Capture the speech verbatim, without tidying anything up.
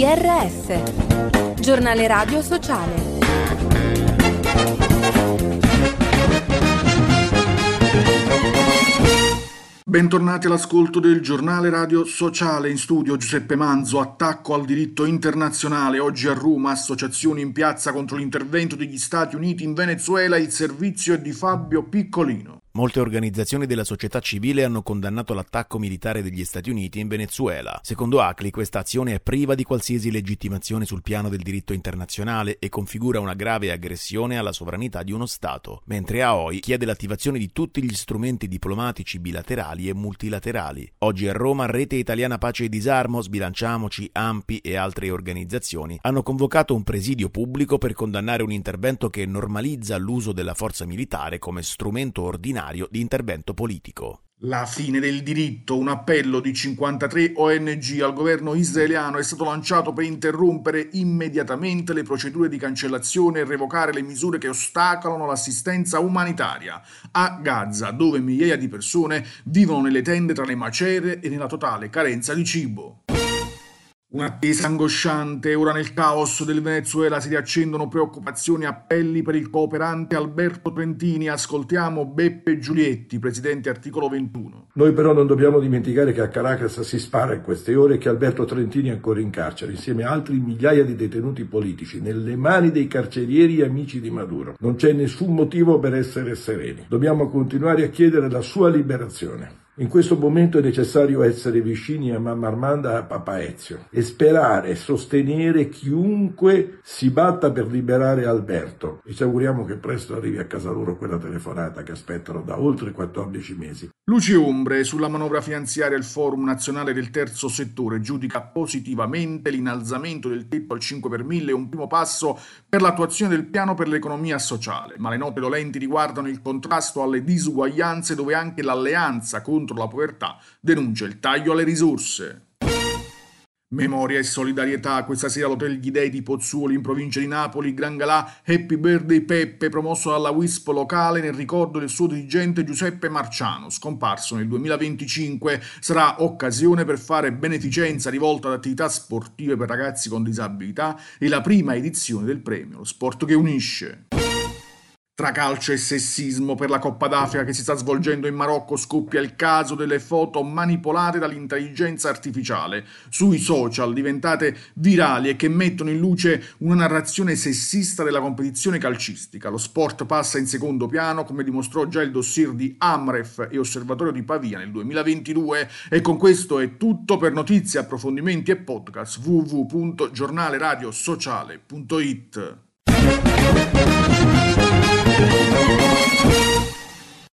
R S, giornale radio sociale. Bentornati all'ascolto del giornale radio sociale. In studio Giuseppe Manzo. Attacco al diritto internazionale. Oggi a Roma, associazioni in piazza contro l'intervento degli Stati Uniti in Venezuela. Il servizio è di Fabio Piccolino. Molte organizzazioni della società civile hanno condannato l'attacco militare degli Stati Uniti in Venezuela. Secondo A C L I, questa azione è priva di qualsiasi legittimazione sul piano del diritto internazionale e configura una grave aggressione alla sovranità di uno Stato, mentre A O I chiede l'attivazione di tutti gli strumenti diplomatici bilaterali e multilaterali. Oggi a Roma, Rete Italiana Pace e Disarmo, Sbilanciamoci, A M P I e altre organizzazioni hanno convocato un presidio pubblico per condannare un intervento che normalizza l'uso della forza militare come strumento ordinario di intervento politico. La fine del diritto, un appello di cinquantatré O N G al governo israeliano è stato lanciato per interrompere immediatamente le procedure di cancellazione e revocare le misure che ostacolano l'assistenza umanitaria a Gaza, dove migliaia di persone vivono nelle tende tra le macerie e nella totale carenza di cibo. Un'attesa angosciante, ora nel caos del Venezuela si riaccendono preoccupazioni e appelli per il cooperante Alberto Trentini. Ascoltiamo Beppe Giulietti, presidente Articolo ventuno. Noi però non dobbiamo dimenticare che a Caracas si spara in queste ore e che Alberto Trentini è ancora in carcere, insieme a altri migliaia di detenuti politici, nelle mani dei carcerieri e amici di Maduro. Non c'è nessun motivo per essere sereni. Dobbiamo continuare a chiedere la sua liberazione. In questo momento è necessario essere vicini a Mamma Armanda e a Papa Ezio e sperare e sostenere chiunque si batta per liberare Alberto. E ci auguriamo che presto arrivi a casa loro quella telefonata che aspettano da oltre quattordici mesi. Luci ombre sulla manovra finanziaria. Il Forum Nazionale del Terzo Settore giudica positivamente l'innalzamento del tetto al cinque per mille, un primo passo per l'attuazione del piano per l'economia sociale. Ma le note dolenti riguardano il contrasto alle disuguaglianze, dove anche l'alleanza contro la povertà denuncia il taglio alle risorse. Memoria e solidarietà. Questa sera all'Hotel Gli Dei di Pozzuoli, in provincia di Napoli, Gran Galà Happy Birthday Peppe, promosso dalla W I S P locale nel ricordo del suo dirigente Giuseppe Marciano, scomparso nel duemilaventicinque. Sarà occasione per fare beneficenza rivolta ad attività sportive per ragazzi con disabilità e la prima edizione del premio Lo Sport che Unisce. Tra calcio e sessismo, per la Coppa d'Africa che si sta svolgendo in Marocco scoppia il caso delle foto manipolate dall'intelligenza artificiale sui social, diventate virali e che mettono in luce una narrazione sessista della competizione calcistica. Lo sport passa in secondo piano, come dimostrò già il dossier di Amref e Osservatorio di Pavia nel duemilaventidue. E con questo è tutto. Per notizie, approfondimenti e podcast w w w punto giornale radio sociale punto it.